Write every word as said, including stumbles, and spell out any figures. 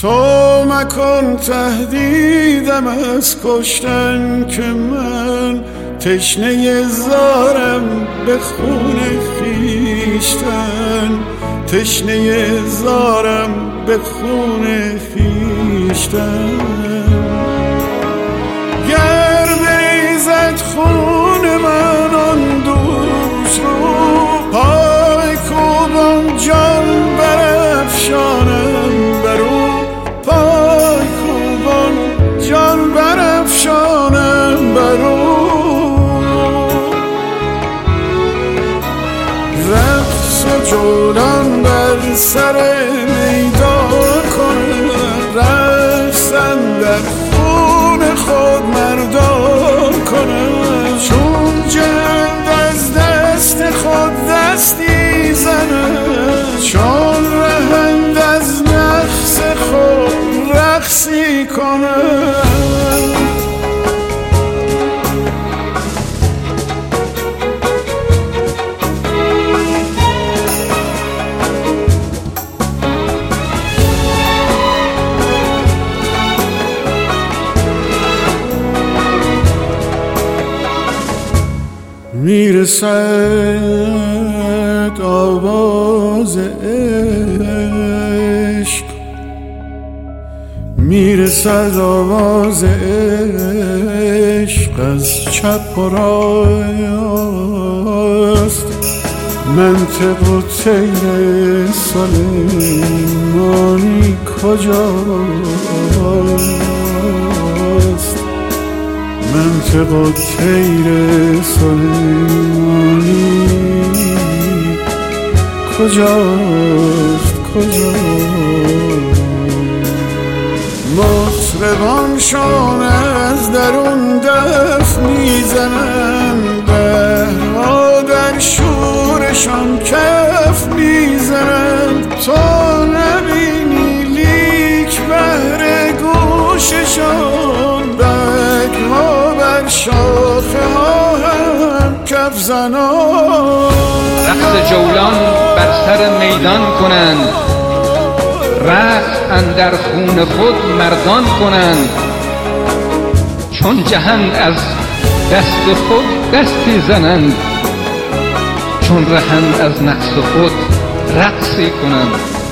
تو مکن تهدیدم از کشتن که من تشنه زارم به خون خویشتن، تشنه زارم به خون خویشتن. گر بریزد خون من آن دوست رو، پای کوبان جان برافشانم برو، پای کوبان جان برافشانم برو. رقص و جولان بر سر میدان کنم، رقصن در خون خود مردان کنم. چون جند از دست خود دستی زنم، چون رهند از نفس خود رقصی کنم. میرسد آواز عشق، میرسد آواز عشق از چپ و راست. منطق و طیر سلیمانی کجاست؟ منطق و طیر سلیمانی کجاست کجاست؟ مطربانشان از درون دف میزنند، بهرها در شورشان کف میزنند. تو نبینی لیک بهر گوششان، بگها بر شاخه ها هم کف زنان. رقص جولان بر سر میدان کنند، رقص اندر خون خود مردان کنند. چون جهند از دست خود دستی زنند، چون رهند از نفس خود رقصی کنند.